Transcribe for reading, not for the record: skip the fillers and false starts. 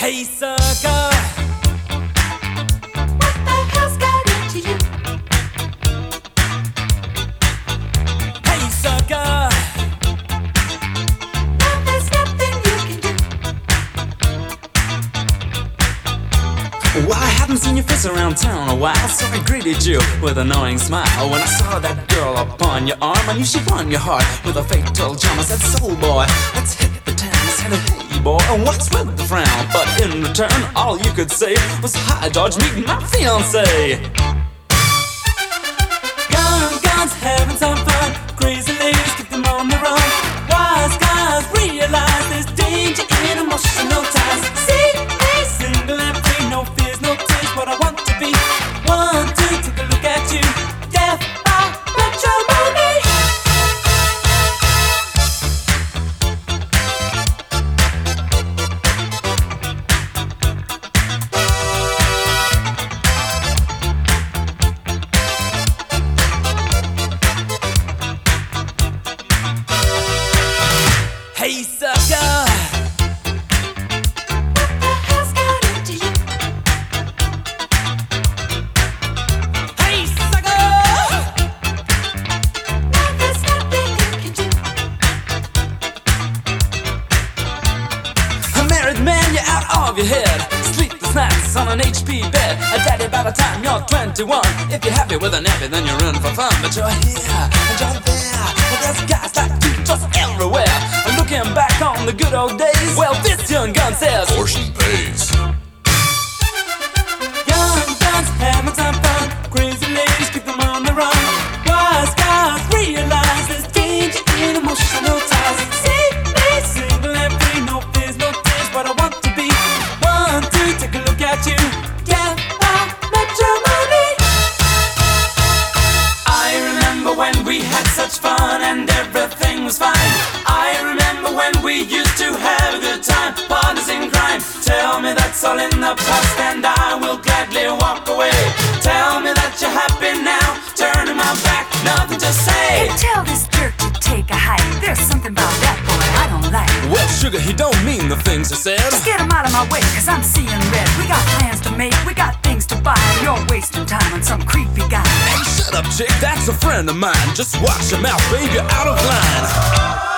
Hey sucker, What the hell's got into you? hey sucker, Now there's nothing you can do. well I haven't seen your face around town in a while, so I greeted you with an annoying smile. When I saw that girl upon your arm, I knew she'd won your heart with a fatal charm. I said, soul boy, let's hit the town. I said, hey boy, and what's with the frown? But in return, all you could say was, hi George, meet my fiancé. Guns, having some fun. Crazy ladies, keep them on the run. Wise guys realize there's danger in emotional ties. See me single and free, no fears, no tears. What I want to be. 1, 2, take a look at you. Death by matrimony. Hey sucker, What the hell's got into you? hey sucker. Now there's nothing you can do. A married man, you're out of your head. Sleepless nights on an HP bed. A daddy by the time you're 21. If you're happy with a nappy, then you're in for fun. But you're here and you're there. But there's guys like you just everywhere. And looking back on the good old days, well, this young gun says, Portion pays. young guns having some fun. Crazy ladies keep them on the run. Wise guys realize there's danger in emotional ties. See me single and free, no fears, no tears. What I want to be. 1, 2, take a look at you. Yeah, by matrimony. I remember when we had such fun and everything was fine. I remember when we used to have a good time, partners in crime. Tell me that's all in the past and I will gladly walk away. Tell me that you're happy now, turning my back, nothing to say. Hey, tell this jerk to take a hike. There's something about that boy I don't like. Well, sugar, he don't mean the things he said. Just get him out of my way, cause I'm seeing red. We got plans to make, we got things to buy. You're wasting time on some creepy guy. Hey, shut up, chick, that's a friend of mine. Just watch your mouth, baby, you're out of line.